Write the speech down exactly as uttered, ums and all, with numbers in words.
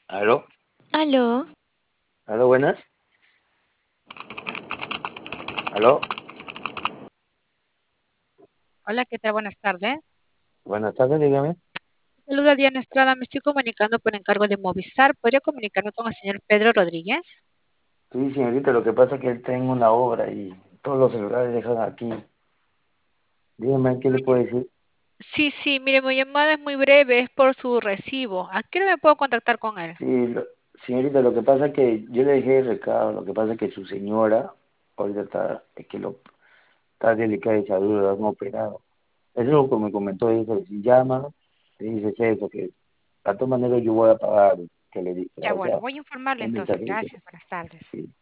¿Aló? Aló, ¿Aló, buenas? ¿Aló? Hola, ¿qué tal? Buenas tardes. Buenas tardes, dígame. Saluda Diana Estrada, me estoy comunicando por encargo de Movistar. ¿Podría comunicarme con el señor Pedro Rodríguez? Sí, señorita, lo que pasa es que él está en una obra y todos los celulares dejan aquí. Dígame, ¿qué le puedo decir? Sí, sí, mire, mi llamada es muy breve, es por su recibo. ¿A qué hora me puedo contactar con él? Sí, lo- señorita, lo que pasa es que yo le dejé el recado, lo que pasa es que su señora ahorita está, es que lo, está delicada de salud, lo han operado. Eso es lo que me comentó, dice, si llama, le dices eso, que de todas maneras yo voy a pagar, que le dije, Ya, o sea, bueno, voy a informarle un entonces. mensajito. Gracias, buenas tardes. Sí.